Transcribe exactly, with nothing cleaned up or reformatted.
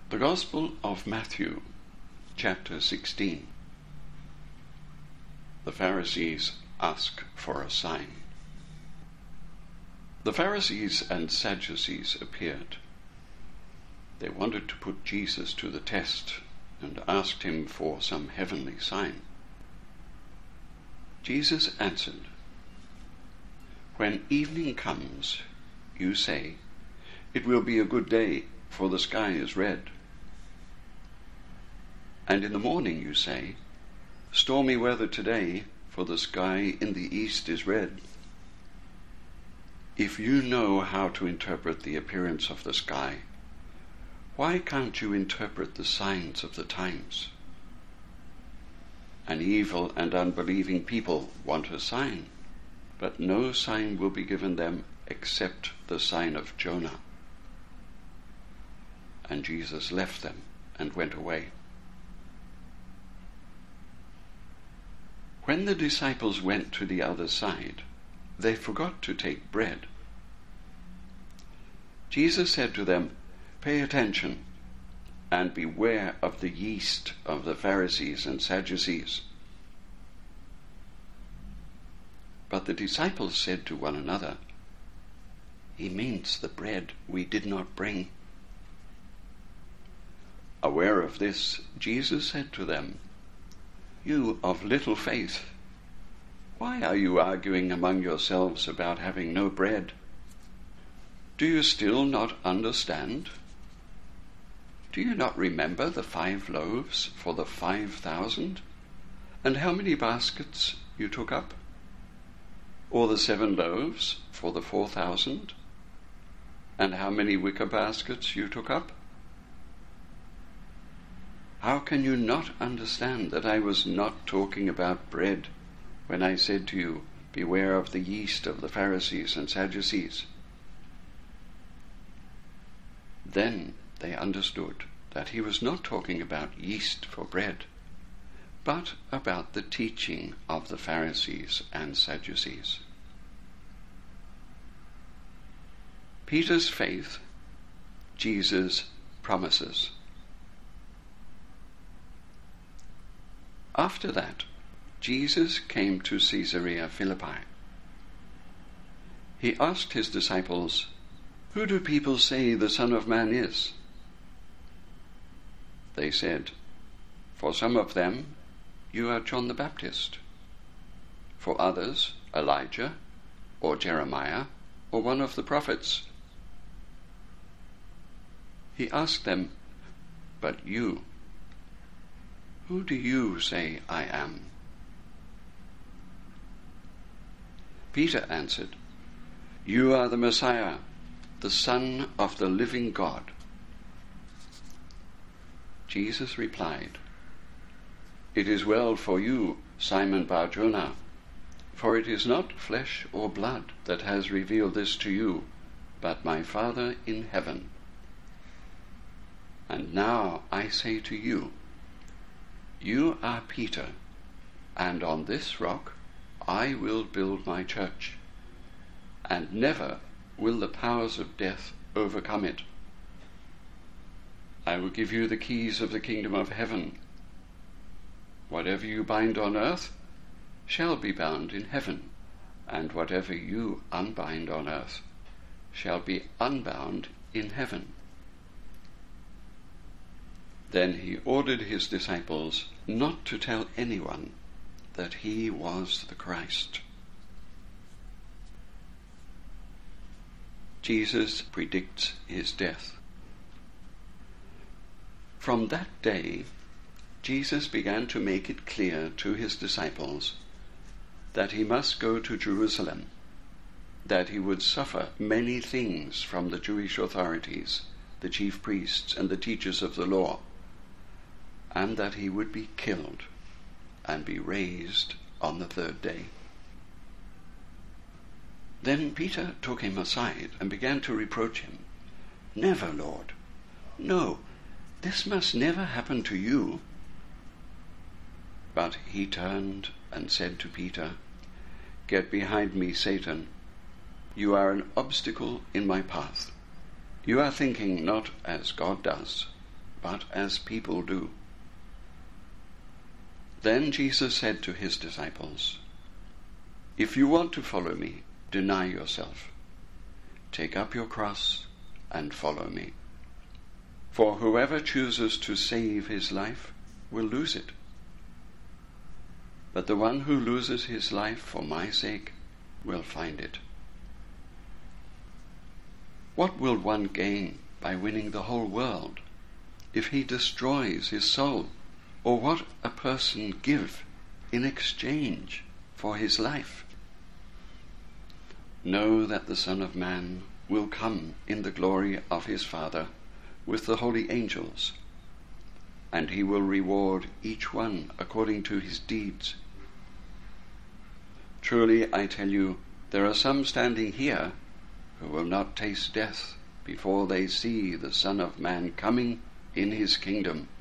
The Gospel of Matthew, chapter sixteen. The Pharisees ask for a sign. The Pharisees and Sadducees appeared. They wanted to put Jesus to the test and asked him for some heavenly sign. Jesus answered, "When evening comes, you say, 'It will be a good day, for the sky is red.' And in the morning you say, 'Stormy weather today, for the sky in the east is red.' If you know how to interpret the appearance of the sky, why can't you interpret the signs of the times? An evil and unbelieving people want a sign, but no sign will be given them except the sign of Jonah." And Jesus left them and went away. When the disciples went to the other side, they forgot to take bread. Jesus said to them, "Pay attention and beware of the yeast of the Pharisees and Sadducees." But the disciples said to one another, "He means the bread we did not bring." Aware of this, Jesus said to them, "You of little faith, why are you arguing among yourselves about having no bread? Do you still not understand? Do you not remember the five loaves for the five thousand, and how many baskets you took up? Or the seven loaves for the four thousand, and how many wicker baskets you took up? How can you not understand that I was not talking about bread when I said to you, 'Beware of the yeast of the Pharisees and Sadducees'?" Then they understood that he was not talking about yeast for bread, but about the teaching of the Pharisees and Sadducees. Peter's faith, Jesus' promises. After that, Jesus came to Caesarea Philippi. He asked his disciples, "Who do people say the Son of Man is?" They said, "For some of them, you are John the Baptist. For others, Elijah, or Jeremiah, or one of the prophets." He asked them, "But you, who do you say I am?" Peter answered, "You are the Messiah, the Son of the living God." Jesus replied, "It is well for you, Simon Bar-Jonah, for it is not flesh or blood that has revealed this to you, but my Father in heaven. And now I say to you, you are Peter, and on this rock I will build my church, and never will the powers of death overcome it. I will give you the keys of the kingdom of heaven. Whatever you bind on earth shall be bound in heaven, and whatever you unbind on earth shall be unbound in heaven." Then he ordered his disciples not to tell anyone that he was the Christ. Jesus predicts his death. From that day, Jesus began to make it clear to his disciples that he must go to Jerusalem, that he would suffer many things from the Jewish authorities, the chief priests, and the teachers of the law, and that he would be killed and be raised on the third day. Then Peter took him aside and began to reproach him. "Never, Lord. No, this must never happen to you." But he turned and said to Peter, "Get behind me, Satan. You are an obstacle in my path. You are thinking not as God does, but as people do. Then Jesus said to his disciples, "If you want to follow me, deny yourself. Take up your cross and follow me. For whoever chooses to save his life will lose it. But the one who loses his life for my sake will find it. What will one gain by winning the whole world if he destroys his soul? Or what a person give in exchange for his life? Know that the Son of Man will come in the glory of his Father with the holy angels, and he will reward each one according to his deeds. Truly, I tell you, there are some standing here who will not taste death before they see the Son of Man coming in his kingdom."